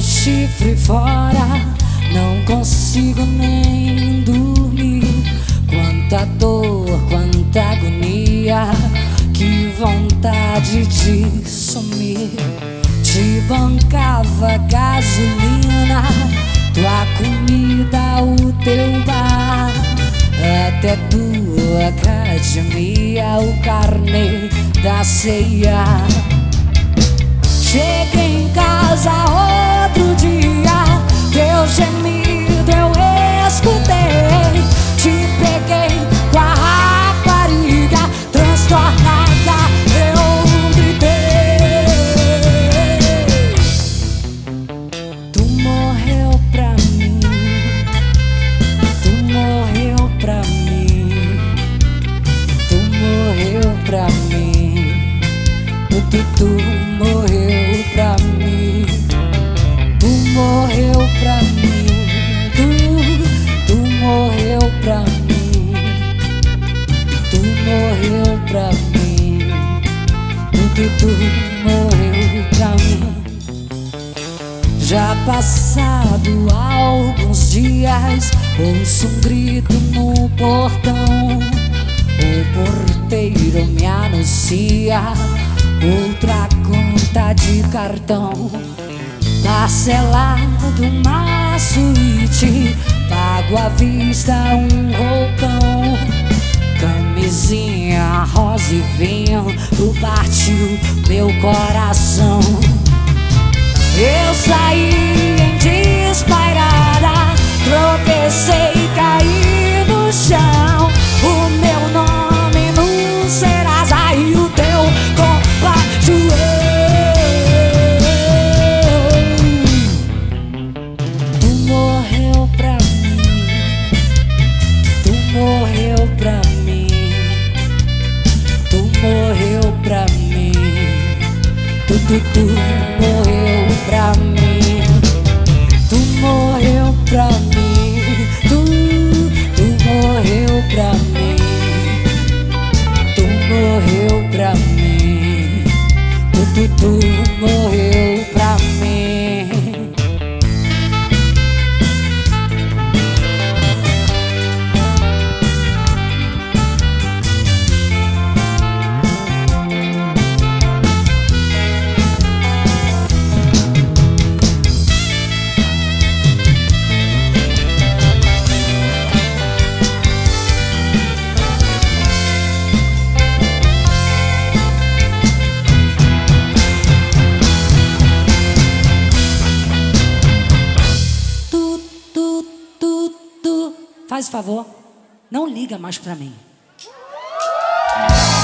chifre fora, não consigo nem dormir. Quanta dor, quanta agonia, que vontade de sumir. Te bancava gasolina, tua comida, o teu bar, até tua academia, o carnê da ceia. Cheguei em casa outro dia, teu gemido eu escutei. Te peguei com a rapariga, transtornada eu gritei. Tu morreu pra mim, tu morreu pra mim, tu morreu pra mim, tu morreu pra mim, tu morreu pra mim, tu morreu pra mim, tu morreu pra mim, tu morreu pra mim. Já passado alguns dias, ouço um grito no portão. O porteiro me anuncia outra conta de cartão. Parcelado uma suíte, pago à vista um roupão. Camisinha, rosa e vinho, tu partiu meu coração. Eu saí em despairada, tropecei e caí no chão. O meu nome no Serasa e o teu compaixão. Tu morreu pra mim, tu morreu pra mim, tu morreu pra mim, tu morreu pra mim, tu morreu pra mim, tu morreu pra mim, tu morreu pra mim, tu morreu pra mim. Faz favor, não liga mais pra mim.